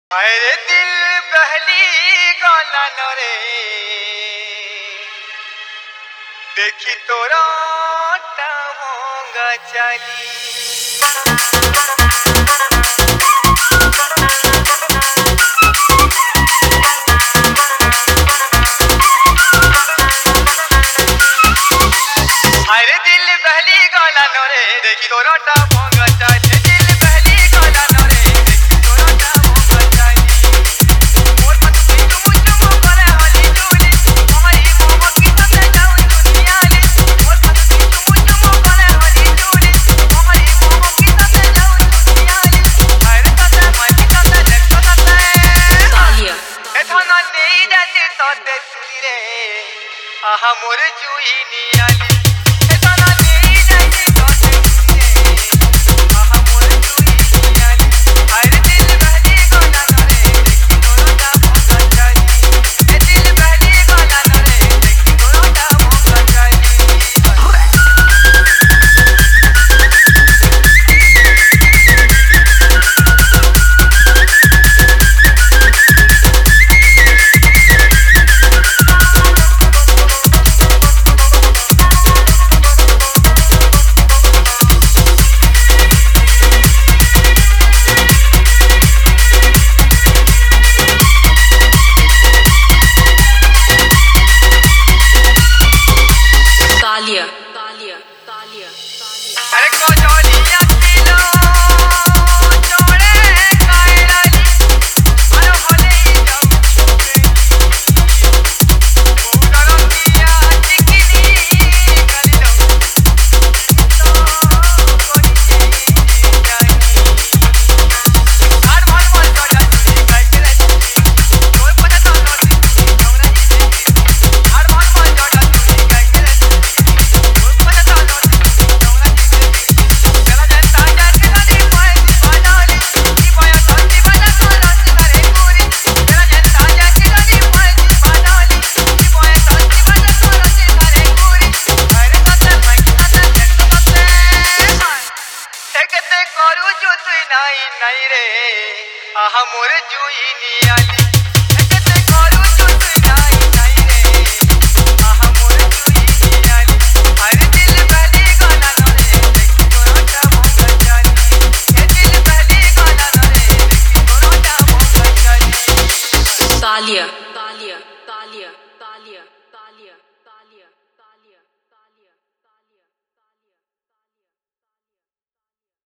अरे दिल पहली गाना न रे देखी तोरा होगा चली। अरे दिल पहली गाना न रे देखी तोरा होगा चली। मोर जुई नियाली एतना देई जाई तोते रे मोर जुई नियाली अरे दिल बहली गाना न रे देखी तोरा होगा चली। दिल बहली गाना न रे देखी तोरा होगा चली। अरे कोचोलिया किलो छोड़े कायराली अरे होले जब करो किया चिकनी कर लो तो कोई जानी हर मन मन तो जाती कैसे रहती कोई पता तो नहीं हमरा ही हर मन मन तो जाती कैसे रहती कोई पता तो नहीं करू जो तू नहीं नहीं रे मोर जुई नियाली।